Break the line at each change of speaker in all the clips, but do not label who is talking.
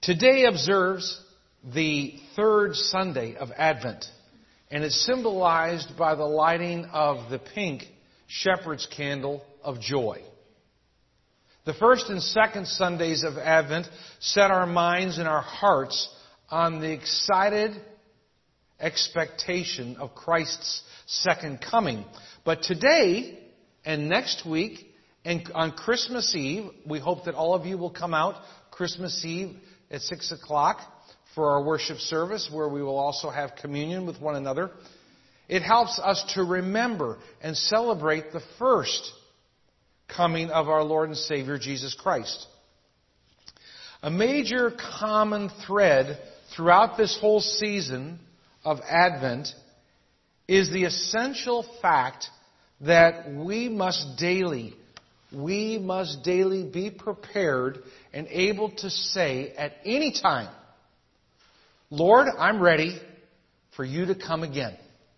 Today observes the third Sunday of Advent, and it's symbolized by the lighting of the pink shepherd's candle of joy. The first and second Sundays of Advent set our minds and our hearts on the excited expectation of Christ's second coming. But today and next week and on Christmas Eve, we hope that all of you will come out Christmas Eve at 6 o'clock for our worship service, where we will also have communion with one another. It helps us to remember and celebrate the first coming of our Lord and Savior, Jesus Christ. A major common thread throughout this whole season of Advent is the essential fact that we must daily be prepared and able to say at any time, Lord, I'm ready for you to come again.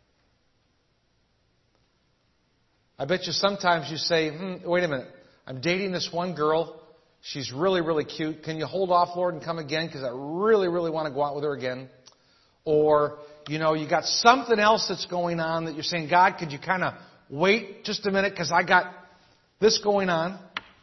I bet you sometimes you say, wait a minute, I'm dating this one girl. She's really, really cute. Can you hold off, Lord, and come again? Because I really, really want to go out with her again. Or, you got something else that's going on that you're saying, God, could you kind of wait just a minute because I got this going on.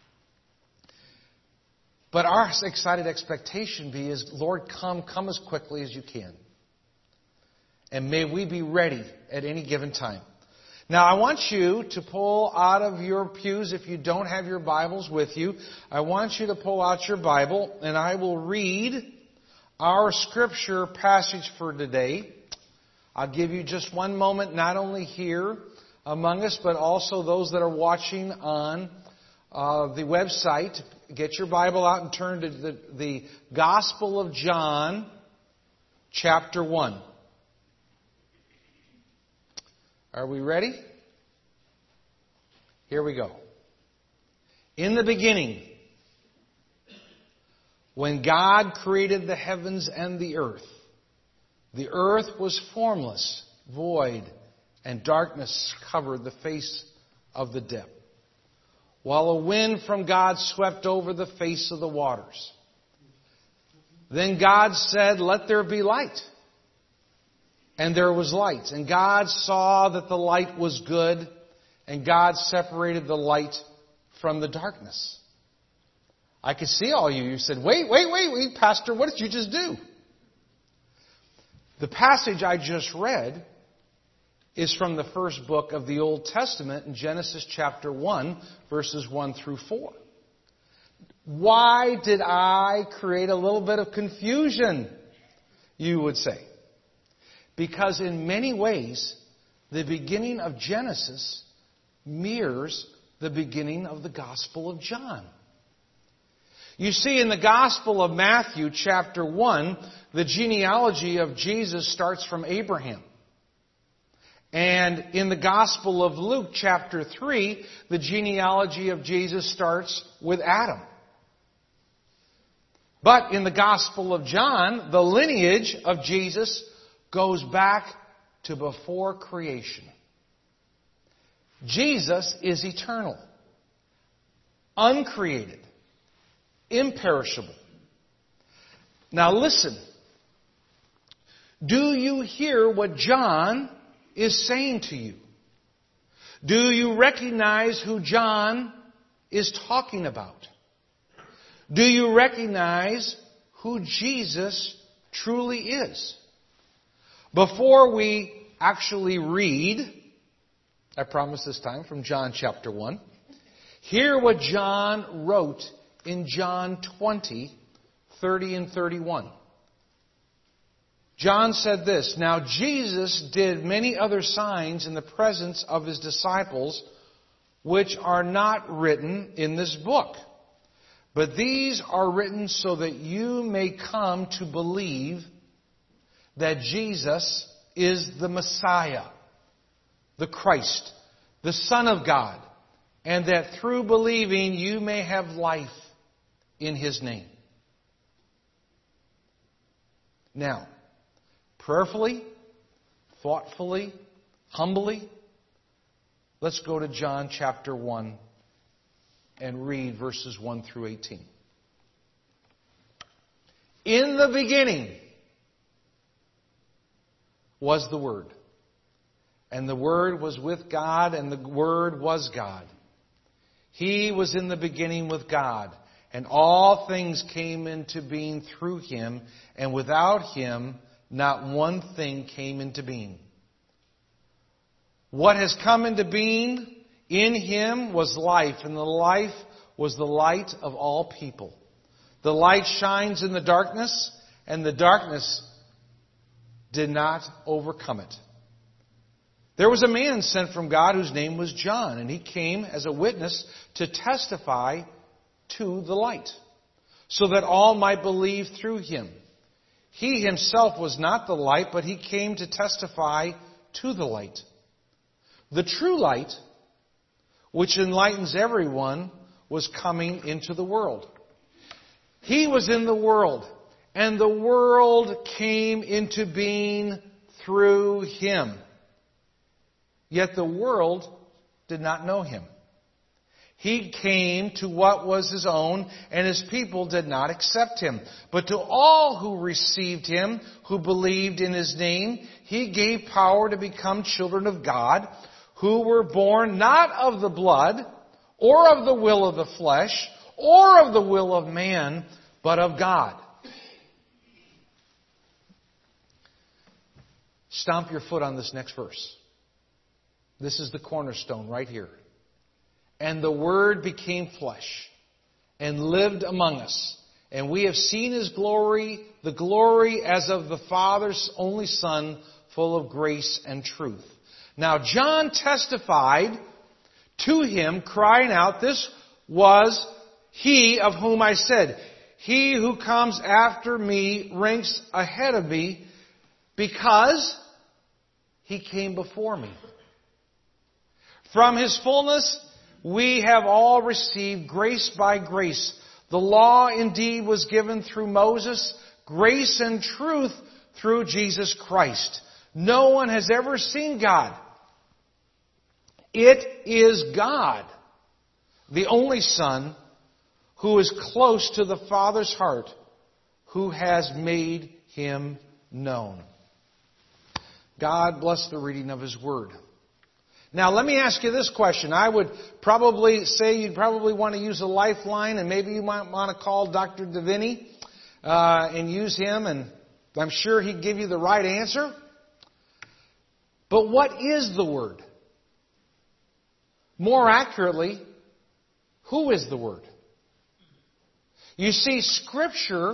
But our excited expectation is, Lord, come as quickly as you can. And may we be ready at any given time. Now, I want you to pull out of your pews, if you don't have your Bibles with you, I want you to pull out your Bible, and I will read our scripture passage for today. I'll give you just one moment, not only here among us, but also those that are watching on the website. Get your Bible out and turn to the Gospel of John, chapter 1. Are we ready? Here we go. In the beginning, when God created the heavens and the earth was formless, void, and darkness covered the face of the deep, while a wind from God swept over the face of the waters. Then God said, let there be light. And there was light. And God saw that the light was good, and God separated the light from the darkness. I could see all you. You said, wait, Pastor, what did you just do? The passage I just read is from the first book of the Old Testament in Genesis chapter 1, verses 1 through 4. Why did I create a little bit of confusion, you would say? Because in many ways, the beginning of Genesis mirrors the beginning of the Gospel of John. You see, in the Gospel of Matthew, chapter 1, the genealogy of Jesus starts from Abraham. And in the Gospel of Luke, chapter 3, the genealogy of Jesus starts with Adam. But in the Gospel of John, the lineage of Jesus goes back to before creation. Jesus is eternal, uncreated, imperishable. Now listen. Do you hear what John is saying to you? Do you recognize who John is talking about? Do you recognize who Jesus truly is? Before we actually read, I promise this time, from John chapter 1, hear what John wrote in John 20, 30 and 31. John said this, Now Jesus did many other signs in the presence of His disciples, which are not written in this book. But these are written so that you may come to believe that Jesus is the Messiah, the Christ, the Son of God, and that through believing you may have life in His name. Now, prayerfully, thoughtfully, humbly, let's go to John chapter 1 and read verses 1 through 18. In the beginning was the Word. And the Word was with God, and the Word was God. He was in the beginning with God, and all things came into being through Him, and without Him not one thing came into being. What has come into being in Him was life, and the life was the light of all people. The light shines in the darkness, and the darkness did not overcome it. There was a man sent from God whose name was John, and he came as a witness to testify to the light, so that all might believe through him. He himself was not the light, but he came to testify to the light. The true light, which enlightens everyone, was coming into the world. He was in the world, and the world came into being through him. Yet the world did not know him. He came to what was his own, and his people did not accept him. But to all who received him, who believed in his name, he gave power to become children of God, who were born not of the blood, or of the will of the flesh, or of the will of man, but of God. Stomp your foot on this next verse. This is the cornerstone right here. And the Word became flesh and lived among us. And we have seen His glory, the glory as of the Father's only Son, full of grace and truth. Now John testified to him, crying out, "This was he of whom I said, he who comes after me ranks ahead of me, because he came before me." From his fullness we have all received grace by grace. The law indeed was given through Moses, grace and truth through Jesus Christ. No one has ever seen God. It is God, the only Son, who is close to the Father's heart, who has made Him known. God bless the reading of His Word. Now, let me ask you this question. I would probably say you'd probably want to use a lifeline, and maybe you might want to call Dr. Davini and use him, and I'm sure he'd give you the right answer. But what is the Word? More accurately, who is the Word? You see, Scripture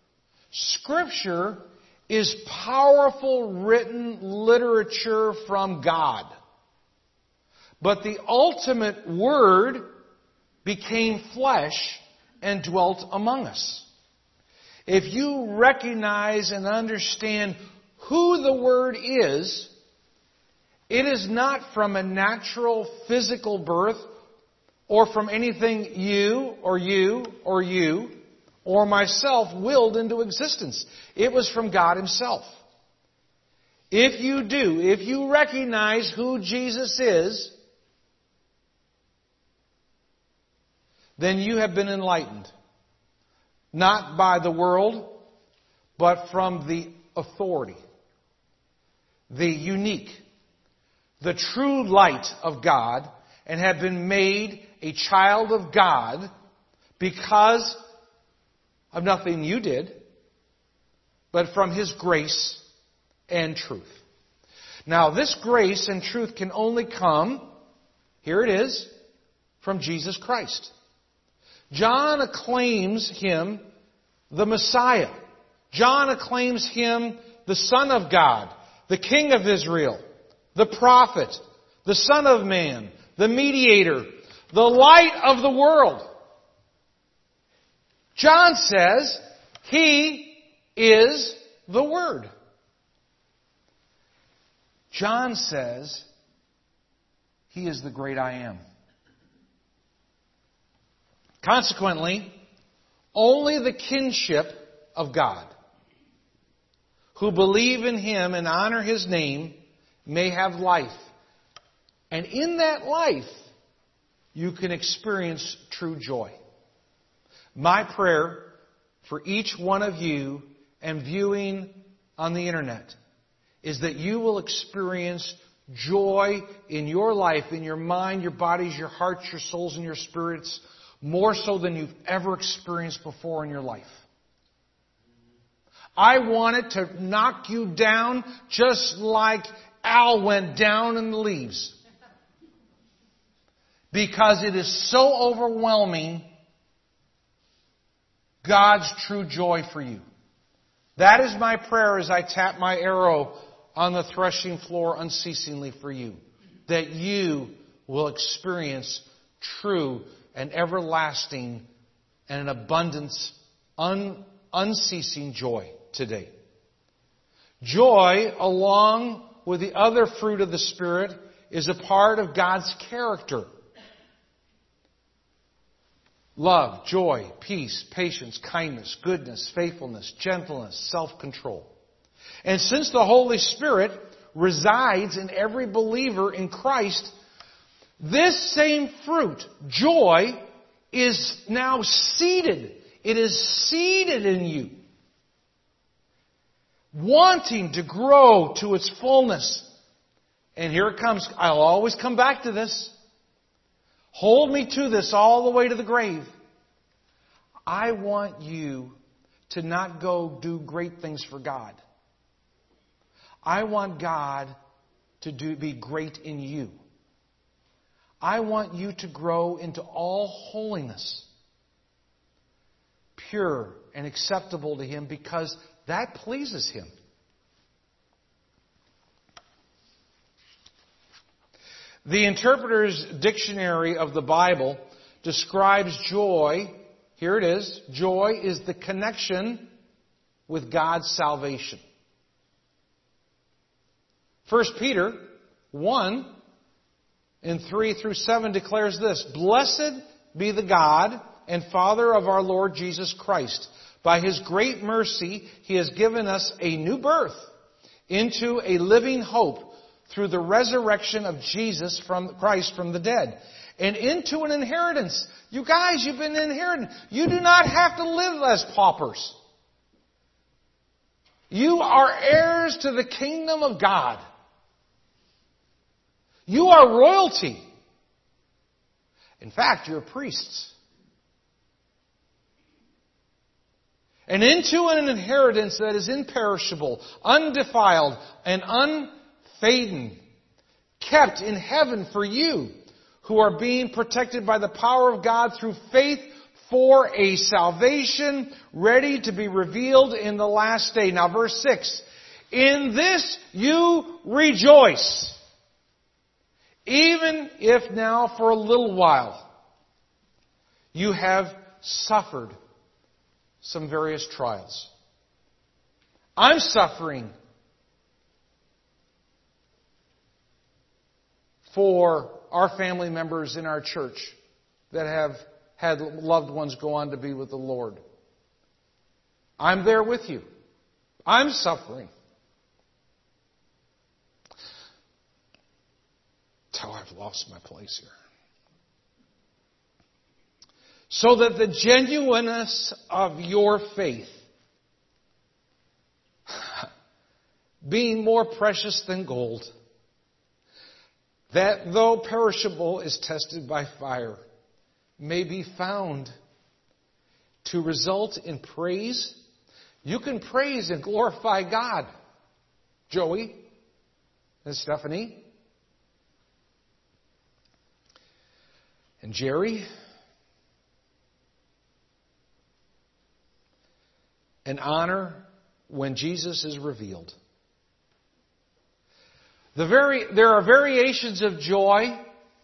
is powerful written literature from God. But the ultimate Word became flesh and dwelt among us. If you recognize and understand who the Word is, it is not from a natural physical birth or from anything you or myself willed into existence. It was from God Himself. If you recognize who Jesus is, then you have been enlightened. Not by the world, but from the authority, the unique, the true light of God, and have been made a child of God because of nothing you did, but from His grace and truth. Now, this grace and truth can only come, here it is, from Jesus Christ. John acclaims Him the Messiah. John acclaims Him the Son of God, the King of Israel, the Prophet, the Son of Man, the Mediator, the Light of the world. John says He is the Word. John says He is the great I am. Consequently, only the kinship of God, who believe in Him and honor His name, may have life. And in that life, you can experience true joy. My prayer for each one of you and viewing on the internet is that you will experience joy in your life, in your mind, your bodies, your hearts, your souls, and your spirits, more so than you've ever experienced before in your life. I want it to knock you down just like Al went down in the leaves. Because it is so overwhelming, God's true joy for you. That is my prayer as I tap my arrow on the threshing floor unceasingly for you. That you will experience true and everlasting and an abundance, unceasing joy today. Joy, along with the other fruit of the Spirit, is a part of God's character. Love, joy, peace, patience, kindness, goodness, faithfulness, gentleness, self-control. And since the Holy Spirit resides in every believer in Christ, this same fruit, joy, is now seated. It is seated in you, wanting to grow to its fullness. And here it comes. I'll always come back to this. Hold me to this all the way to the grave. I want you to not go do great things for God. I want God to be great in you. I want you to grow into all holiness, pure and acceptable to Him, because that pleases Him. The Interpreter's Dictionary of the Bible describes joy. Here it is. Joy is the connection with God's salvation. 1 Peter 1 in 3 through 7 declares this: Blessed be the God and Father of our Lord Jesus Christ. By His great mercy, He has given us a new birth into a living hope through the resurrection of Jesus Christ from the dead, and into an inheritance. You guys, you've been inherited. You do not have to live as paupers. You are heirs to the kingdom of God. You are royalty. In fact, you're priests. And into an inheritance that is imperishable, undefiled, and unfading, kept in heaven for you, who are being protected by the power of God through faith for a salvation ready to be revealed in the last day. Now, verse 6. In this you rejoice, even if now for a little while you have suffered some various trials. I'm suffering for our family members in our church that have had loved ones go on to be with the Lord. I'm there with you. I'm suffering. Oh, I've lost my place here. So that the genuineness of your faith, being more precious than gold, that though perishable is tested by fire, may be found to result in praise. You can praise and glorify God, Joey and Stephanie and Jerry and honor when Jesus is revealed. There are variations of joy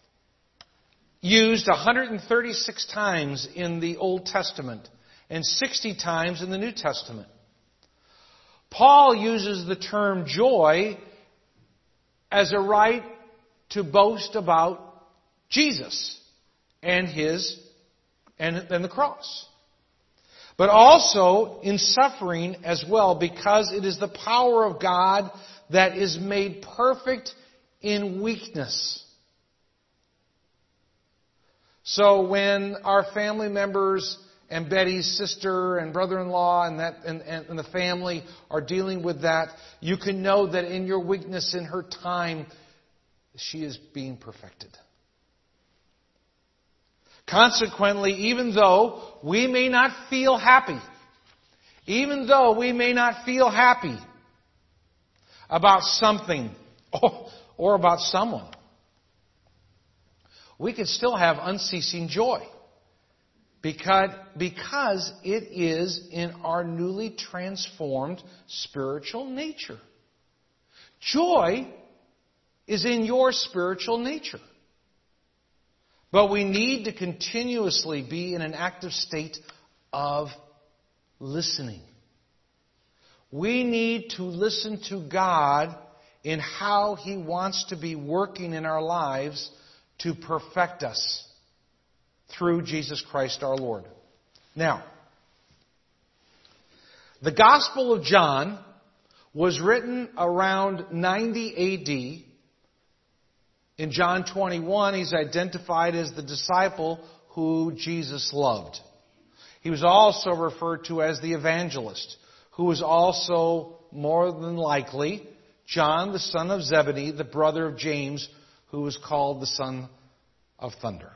used 136 times in the Old Testament and 60 times in the New Testament. Paul uses the term joy as a right to boast about Jesus and the cross. But also in suffering as well, because it is the power of God that is made perfect in weakness. So when our family members and Betty's sister and brother-in-law and the family are dealing with that, you can know that in your weakness, in her time, she is being perfected. Consequently, even though we may not feel happy, about something or about someone, we can still have unceasing joy because it is in our newly transformed spiritual nature. Joy is in your spiritual nature. But we need to continuously be in an active state of listening. We need to listen to God in how He wants to be working in our lives to perfect us through Jesus Christ our Lord. Now, the Gospel of John was written around 90 A.D. In John 21, he's identified as the disciple who Jesus loved. He was also referred to as the evangelist, who was also, more than likely, John, the son of Zebedee, the brother of James, who was called the son of thunder.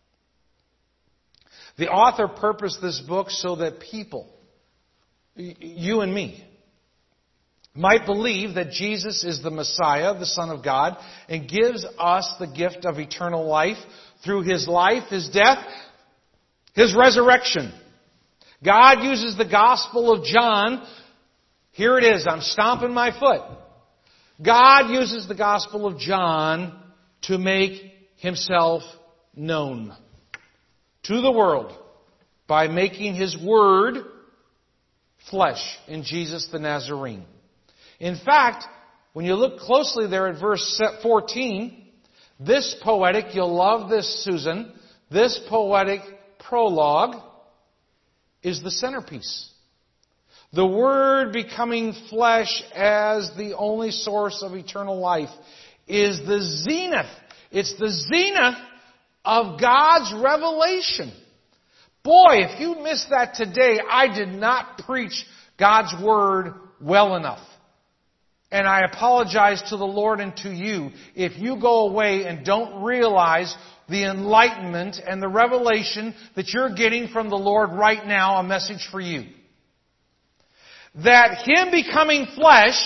The author purposed this book so that people, you and me, might believe that Jesus is the Messiah, the Son of God, and gives us the gift of eternal life through His life, His death, His resurrection. God uses the Gospel of John. Here it is. I'm stomping my foot. God uses the Gospel of John to make Himself known to the world by making His Word flesh in Jesus the Nazarene. In fact, when you look closely there at verse 14, this poetic, you'll love this, Susan, this poetic prologue is the centerpiece. The Word becoming flesh as the only source of eternal life is the zenith. It's the zenith of God's revelation. Boy, if you missed that today, I did not preach God's Word well enough. And I apologize to the Lord and to you if you go away and don't realize the enlightenment and the revelation that you're getting from the Lord right now, a message for you. That Him becoming flesh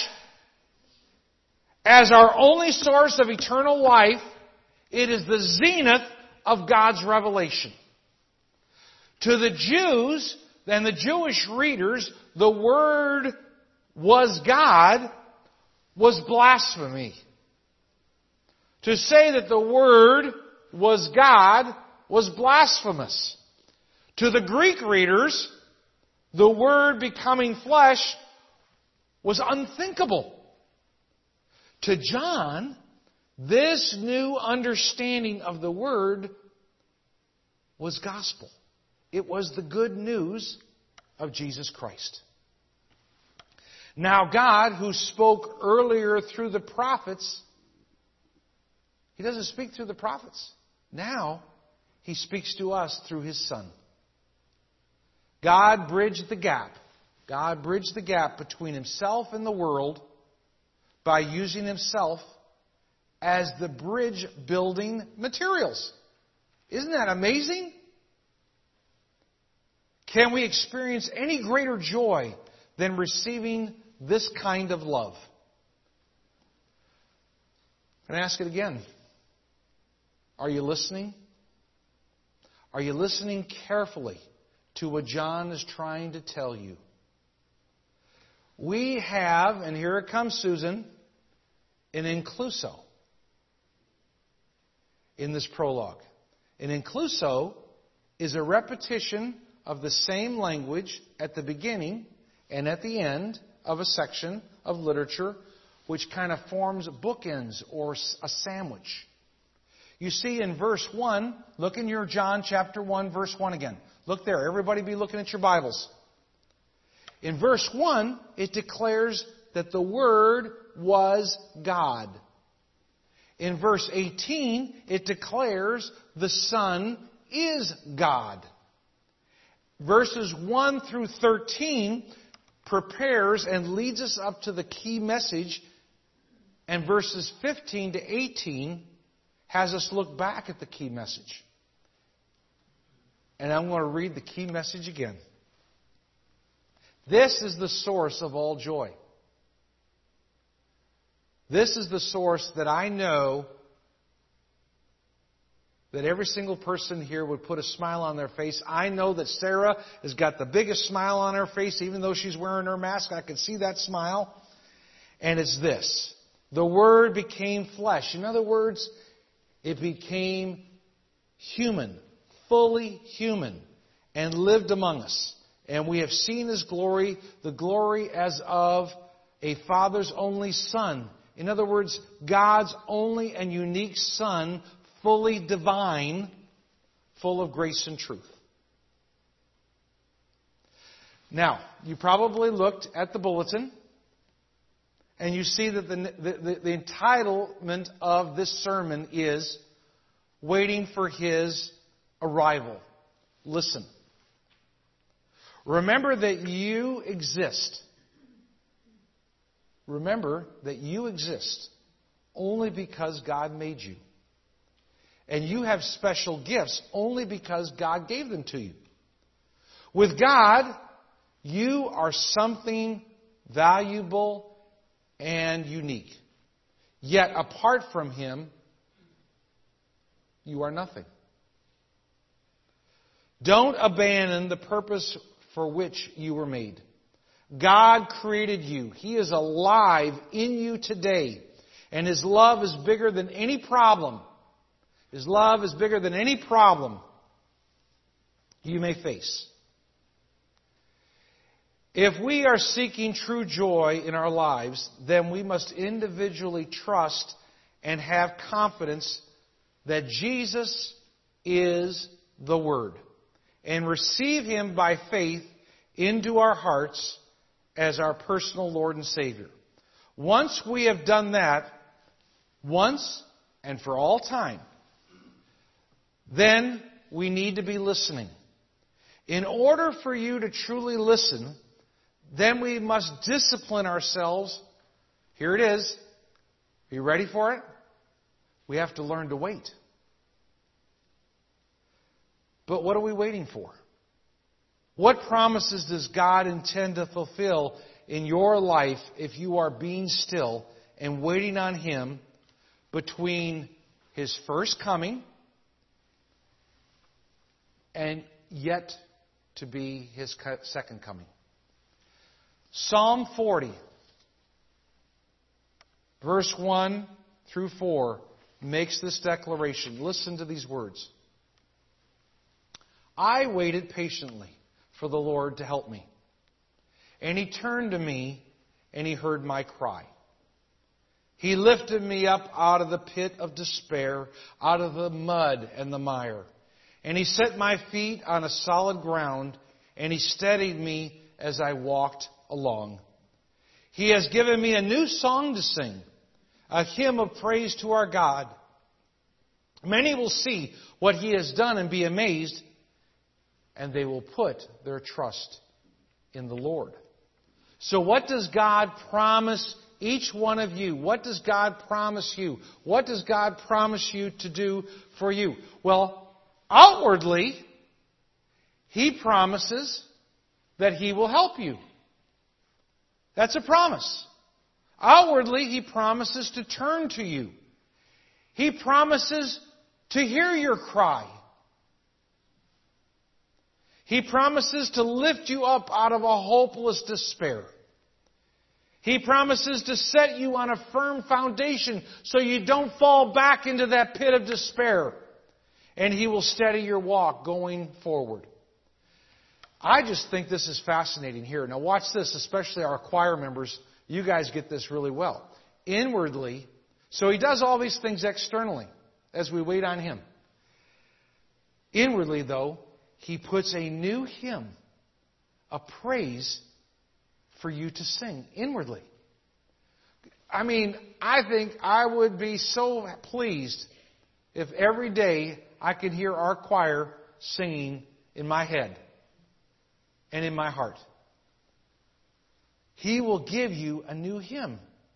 as our only source of eternal life, it is the zenith of God's revelation. To the Jews and the Jewish readers, the Word was God was blasphemy. To say that the Word was God was blasphemous. To the Greek readers, the Word becoming flesh was unthinkable. To John, this new understanding of the Word was gospel. It was the good news of Jesus Christ. Now God, who spoke earlier through the prophets, He doesn't speak through the prophets. Now He speaks to us through His Son. God bridged the gap. God bridged the gap between Himself and the world by using Himself as the bridge building materials. Isn't that amazing? Can we experience any greater joy than receiving this kind of love? Can I ask it again? Are you listening? Are you listening carefully to what John is trying to tell you? We have, and here it comes, Susan, an incluso in this prologue. An incluso is a repetition of the same language at the beginning and at the end of a section of literature which kind of forms bookends or a sandwich. You see in verse 1, look in your John chapter 1, verse 1 again. Look there. Everybody be looking at your Bibles. In verse 1, it declares that the Word was God. In verse 18, it declares the Son is God. verses 1 through 13 prepares and leads us up to the key message, and verses 15 to 18 has us look back at the key message. And I'm going to read the key message again. This is the source of all joy. This is the source that I know that every single person here would put a smile on their face. I know that Sarah has got the biggest smile on her face, even though she's wearing her mask. I can see that smile. And it's this. The Word became flesh. In other words, it became human, fully human, and lived among us. And we have seen His glory, the glory as of a Father's only Son. In other words, God's only and unique Son, fully divine, full of grace and truth. Now, you probably looked at the bulletin, and you see that the entitlement of this sermon is Waiting for His Arrival. Listen. Remember that you exist. Remember that you exist only because God made you. And you have special gifts only because God gave them to you. With God, you are something valuable and unique. Yet apart from Him, you are nothing. Don't abandon the purpose for which you were made. God created you. He is alive in you today. And His love is bigger than any problem. His love is bigger than any problem you may face. If we are seeking true joy in our lives, then we must individually trust and have confidence that Jesus is the Word, and receive Him by faith into our hearts as our personal Lord and Savior. Once we have done that, once and for all time, then we need to be listening. In order for you to truly listen, then we must discipline ourselves. Here it is. Are you ready for it? We have to learn to wait. But what are we waiting for? What promises does God intend to fulfill in your life if you are being still and waiting on Him between His first coming and yet to be His second coming? Psalm 40, verse 1 through 4, makes this declaration. Listen to these words. I waited patiently for the Lord to help me. And He turned to me and He heard my cry. He lifted me up out of the pit of despair, out of the mud and the mire. And He set my feet on a solid ground, and He steadied me as I walked along. He has given me a new song to sing, a hymn of praise to our God. Many will see what He has done and be amazed, and they will put their trust in the Lord. So what does God promise each one of you? What does God promise you? What does God promise you to do for you? Well, outwardly, He promises that He will help you. That's a promise. Outwardly, He promises to turn to you. He promises to hear your cry. He promises to lift you up out of a hopeless despair. He promises to set you on a firm foundation so you don't fall back into that pit of despair. And He will steady your walk going forward. I just think this is fascinating here. Now watch this, especially our choir members. You guys get this really well. Inwardly, so He does all these things externally as we wait on Him. Inwardly, though, He puts a new hymn, a praise for you to sing inwardly. I mean, I think I would be so pleased if every day I could hear our choir singing in my head. and in my heart. He will give you a new hymn.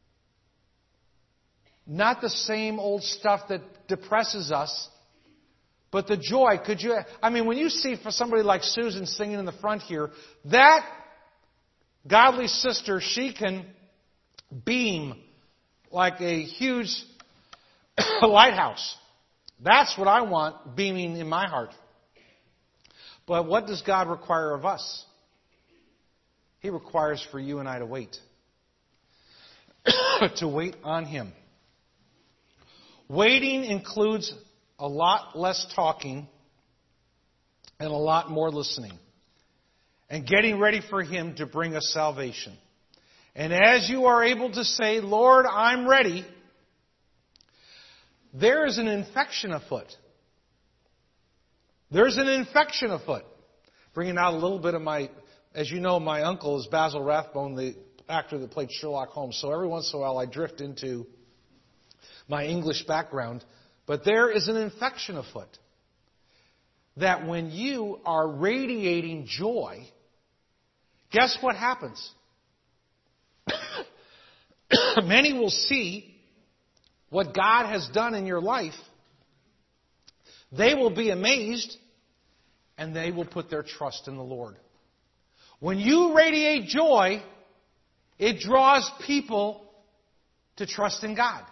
Not the same old stuff that depresses us, but the joy. When you see for somebody like Susan singing in the front here, that godly sister, she can beam like a huge lighthouse. That's what I want beaming in my heart. But what does God require of us? He requires for you and I to wait. To wait on Him. Waiting includes a lot less talking and a lot more listening. And getting ready for Him to bring us salvation. And as you are able to say, Lord, I'm ready, there is an infection afoot. There's an infection afoot. Bringing out a little bit of as you know, my uncle is Basil Rathbone, the actor that played Sherlock Holmes. So every once in a while I drift into my English background. But there is an infection afoot. That when you are radiating joy, guess what happens? Many will see what God has done in your life. They will be amazed, and they will put their trust in the Lord. When you radiate joy, it draws people to trust in God.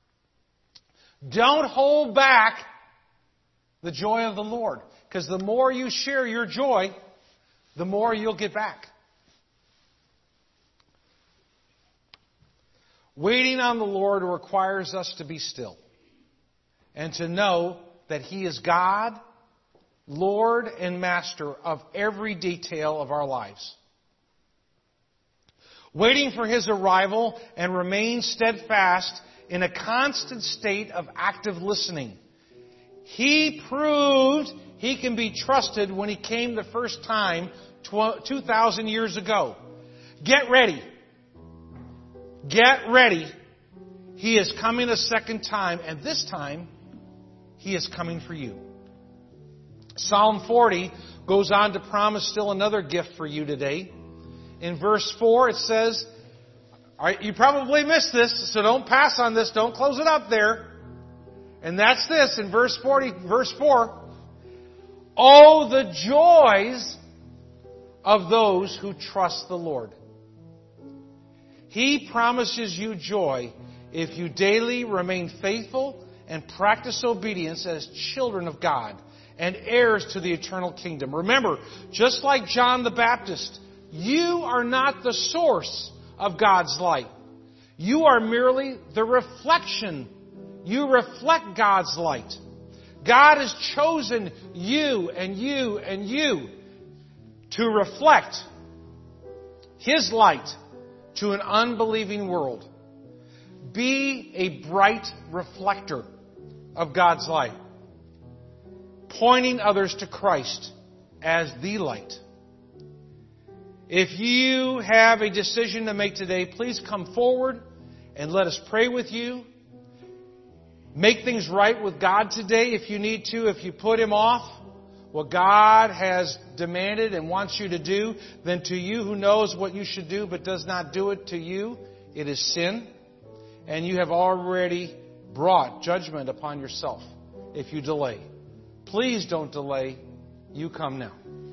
Don't hold back the joy of the Lord, because the more you share your joy, the more you'll get back. Waiting on the Lord requires us to be still and to know that He is God, Lord, and Master of every detail of our lives. Waiting for His arrival and remain steadfast in a constant state of active listening. He proved He can be trusted when He came the first time 2,000 years ago. Get ready. Get ready. He is coming a second time, and this time He is coming for you. Psalm 40 goes on to promise still another gift for you today. In verse 4 it says, you probably missed this, so don't pass on this, don't close it up there. And that's this, in verse 4, oh, the joys of those who trust the Lord. He promises you joy if you daily remain faithful and practice obedience as children of God and heirs to the eternal kingdom. Remember, just like John the Baptist, you are not the source of God's light. You are merely the reflection. You reflect God's light. God has chosen you and you and you to reflect His light to an unbelieving world. Be a bright reflector of God's light, pointing others to Christ as the light. If you have a decision to make today, please come forward and let us pray with you. Make things right with God today if you need to. If you put Him off, what God has demanded and wants you to do, then to you who knows what you should do but does not do it, to you, it is sin. And you have already brought judgment upon yourself if you delay. Please don't delay. You come now.